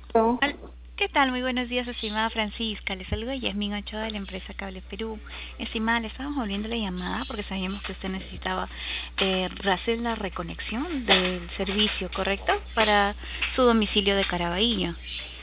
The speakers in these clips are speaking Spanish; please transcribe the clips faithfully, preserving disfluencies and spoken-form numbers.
No. Hol- ¿Qué tal? Muy buenos días, estimada Francisca. Les saluda Yasmín Ochoa de la empresa Cable Perú. Estimada, le estábamos volviendo la llamada porque sabíamos que usted necesitaba eh, hacer la reconexión del servicio, ¿correcto? Para su domicilio de Caraballo.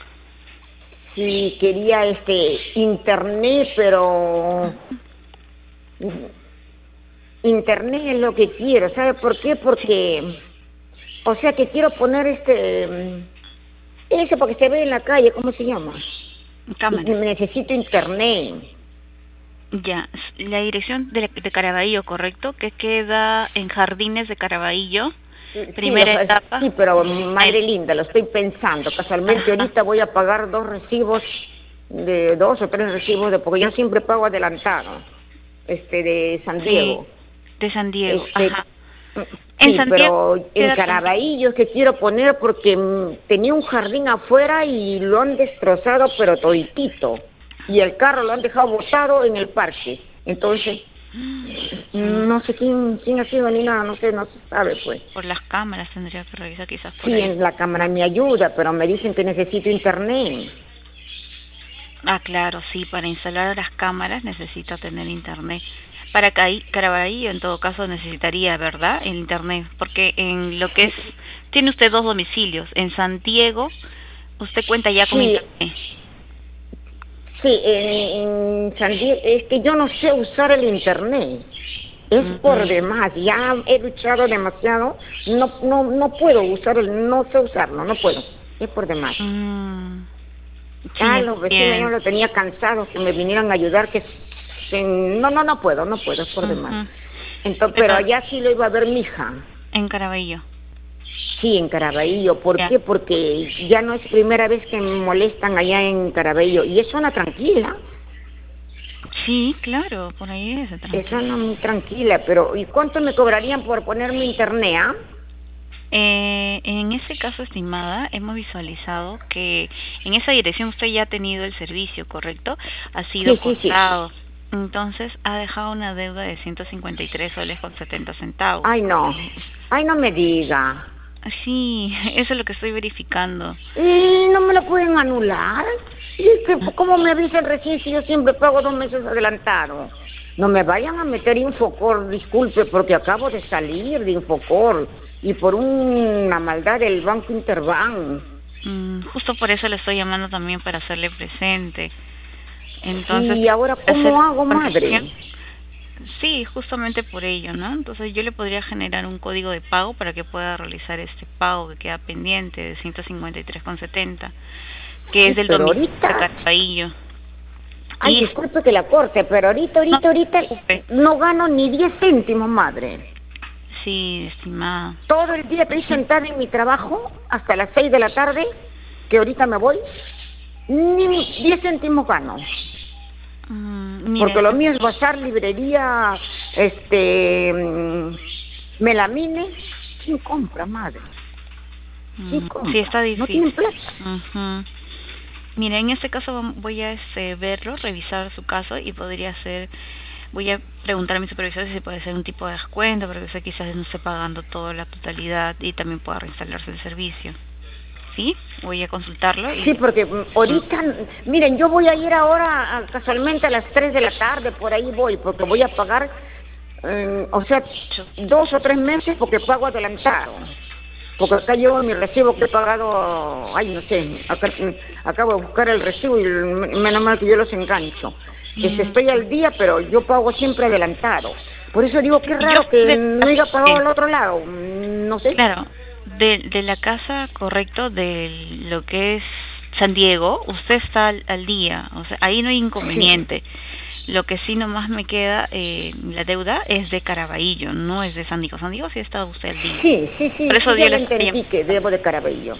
Sí, quería este internet, pero mm, internet es lo que quiero. ¿Sabe por qué? Sí, Porque, o sea, que quiero poner este, mm, eso porque se ve en la calle, ¿cómo se llama? Y cámaras. necesito internet. Ya, s- la dirección de, de Caraballo, ¿correcto? Que queda en Jardines de Caraballo, Sí, lo, primera etapa. sí, pero Eh, madre linda, lo estoy pensando. Casualmente ajá, ahorita voy a pagar dos recibos, de dos o tres recibos, de porque yo siempre pago adelantado, este, de San sí, Diego. de San Diego, Este, ajá. mm, En sí, San Diego pero en queda también. Caraballo es que quiero poner porque mm, tenía un jardín afuera y lo han destrozado, pero toditito. Y el carro lo han dejado botado en el parque. Entonces, mm, no sé quién, quién ha sido ni nada, no sé, no se sabe, pues. Por las cámaras tendría que revisar quizás por Sí, ahí. en la cámara me ayuda, pero me dicen que necesito internet. Ah, claro, sí, para instalar las cámaras necesita tener internet. Para Caí- Caraballo, en todo caso, necesitaría, ¿verdad? El internet, porque en lo que es, tiene usted dos domicilios. En San Diego, usted cuenta ya con Sí, internet. sí, en, en San Diego, es que yo no sé usar el internet. Es por Mm, demás, ya he luchado demasiado, no, no, no puedo usar el, no sé usarlo, no puedo, es por demás. mm, sí, Ah, los vecinos ya entiendo. lo tenía cansado que me vinieran a ayudar, que se- no, no, no puedo, no puedo, es por demás. Ujú. Entonces, pero Pero allá sí lo iba a ver mi hija, en Caraballo, sí, en Caraballo. ¿Por ya. qué? Porque ya no es primera vez que me molestan allá en Caraballo y es zona tranquila, Sí, claro, por ahí es es tranquilo. zona muy tranquila, pero ¿y cuánto me cobrarían por ponerme internet, ah? Eh, en este caso, estimada, hemos visualizado que en esa dirección usted ya ha tenido el servicio, ¿correcto? Ha sido Sí, sí, sí. cortado. Entonces, ha dejado una deuda de ciento cincuenta y tres soles con setenta centavos. Ay, no. Ay, no me diga. Sí, eso es lo que estoy verificando. ¿Y no me lo pueden anular? ¿Y es que cómo me avisan recién si yo siempre pago dos meses adelantado? No me vayan a meter Infocor, disculpe, porque acabo de salir de Infocor y por una maldad del Banco Interbank. Mm, justo por eso le estoy llamando también para hacerle presente. Entonces, Sí, ahora hacer ¿cómo hago, conexión. madre? Sí, justamente por ello, ¿no? Entonces yo le podría generar un código de pago para que pueda realizar este pago que queda pendiente de ciento cincuenta y tres con setenta, que es Sí, del pero domicilio de ahorita, Caraballo. ay, Y disculpe que la corte, pero ahorita, no ahorita, ahorita se preocupe, no gano ni diez céntimos, madre. sí, estimada. Todo el día estoy Ujú. sentada en mi trabajo hasta las seis de la tarde, que ahorita me voy, ni diez céntimos gano. Mm, Porque mire, lo mío es bazar, librería, este, mm, melamine. ¿Quién compra, madre? ¿Quién mm, sí compra? está No difícil. tienen plata. Ujú. Mire, en este caso vam- voy a este, verlo, revisar su caso y podría ser, voy a preguntar a mi supervisor si se puede hacer un tipo de descuento, porque usted quizás no esté pagando toda la totalidad y también pueda reinstalarse el servicio. ¿Sí? Voy a consultarlo y... Sí, porque mm, ahorita, mm, miren, yo voy a ir ahora a- casualmente a las tres de la tarde, por ahí voy, porque voy a pagar, eh, o sea, dos o tres meses porque pago adelantado. Porque acá llevo mi recibo que he pagado, ay, no sé, acá, mm, acabo de buscar el recibo y el- menos mal que yo los engancho. Este, Mm, estoy al día, pero yo pago siempre adelantado. Por eso digo, qué yo raro que de no haya pagado eh, al otro lado. Mm, No sé. claro, de, de la casa, correcto, de lo que es San Diego, usted está al, al día, o sea, ahí no hay Sí, inconveniente. Lo que sí nomás me queda, eh, la deuda es de Caraballo, no es de San Diego. San Diego sí está usted al día. sí, sí, Por sí, eso sí, yo ya le lo estoy entendí que llamando. debo de Carabello.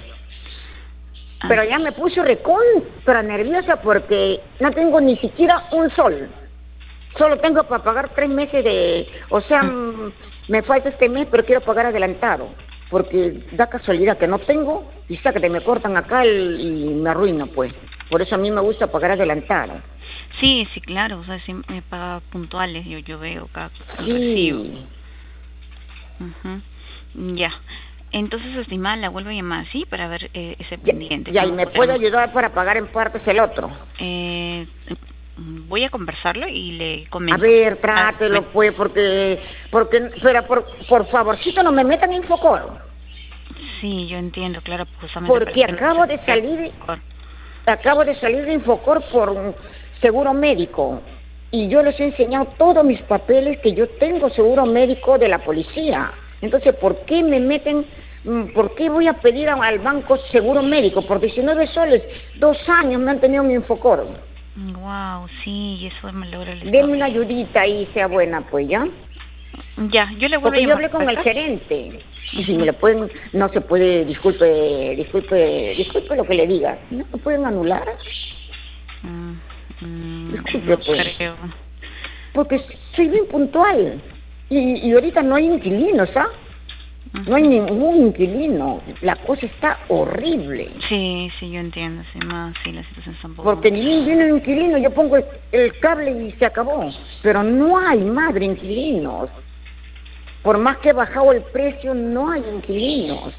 Ah, Pero ya me puso recontra nerviosa porque no tengo ni siquiera un sol. Solo tengo para pagar tres meses de, o sea, mm, mm, me falta este mes, pero quiero pagar adelantado, porque da casualidad que no tengo y que me cortan acá el- y me arruino, pues. Por eso a mí me gusta pagar adelantado. sí, sí, claro, o sea, sí me paga puntuales, yo, yo veo acá el recibo. Sí, Ujú. Ya. Entonces, estimada, la vuelvo a llamar, ¿sí? Para ver eh, ese Ya, pendiente. ya, y me puede ayudar para pagar en partes el otro. Eh, voy a conversarlo y le comento. A ver, trátelo, pues, porque, porque, pero por, por favorcito no me metan en Infocor. Sí, yo entiendo, claro, justamente. Porque acabo de salir, acabo de salir de Infocor por un seguro médico. Y yo les he enseñado todos mis papeles que yo tengo seguro médico de la policía. Entonces, ¿por qué me meten, por qué voy a pedir al banco seguro médico? Por diecinueve soles, dos años me han tenido mi Infocor. Wow, sí, y eso me logra el Deme una ayudita y sea buena, pues, ¿ya? Ya, yo le vuelvo Porque a llamar. yo hablé con el gerente. Y si me le pueden, no se puede, disculpe, disculpe, disculpe lo que le diga. ¿No me pueden anular? Mm, mm, Disculpe, no pues. creo. Porque soy bien puntual. Y, y ahorita no hay inquilinos, ¿ah? No hay ningún inquilino. La cosa está horrible. Sí, sí, yo entiendo. Sí, más, sí, la situación está un poco... Porque ni viene un inquilino, yo pongo el, el cable y se acabó. Pero no hay madre inquilinos. Por más que he bajado el precio, no hay inquilinos.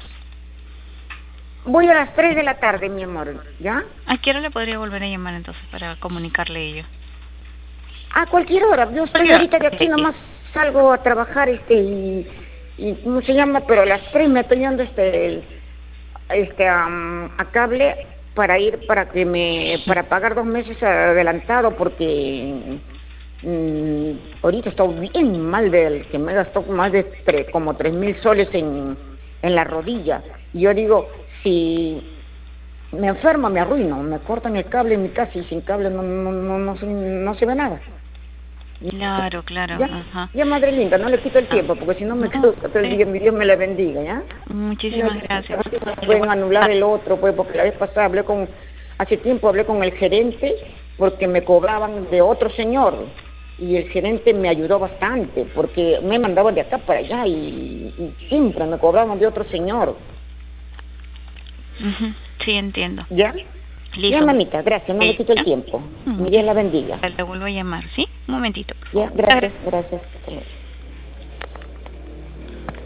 Voy a las tres de la tarde, mi amor, ¿ya? ¿A qué hora le podría volver a llamar entonces para comunicarle ello? A cualquier hora. Yo estoy ahorita de aquí, nomás salgo a trabajar este y, y ¿cómo se llama? Pero a las tres me estoy dando este, este um, a cable para ir, para que me, para pagar dos meses adelantado porque... Mm, ahorita estoy bien mal del que me gastó más de tres, como tres mil soles en, en la rodilla. Y yo digo, si me enfermo me arruino, me cortan el cable en mi casa y sin cable no no no no, se, no se ve nada. Claro, claro. ¿Ya? Ajá. Ya, madre linda, no le quito el tiempo porque si no me quedo todo el día, mi Dios me la bendiga, ¿ya? Muchísimas gracias. Pueden anular el otro, pues, porque la vez pasada hablé con, hace tiempo hablé con el gerente porque me cobraban de otro señor. Y el gerente me ayudó bastante, porque me mandaban de acá para allá y, y siempre me cobraban de otro señor. Uh-huh. Sí, entiendo. ¿Ya? Listo. Ya, mamita, gracias, no sí. le quito el tiempo. Uh-huh. Dios la bendiga. Le vuelvo a llamar, ¿sí? Un momentito. Ya, gracias, gracias.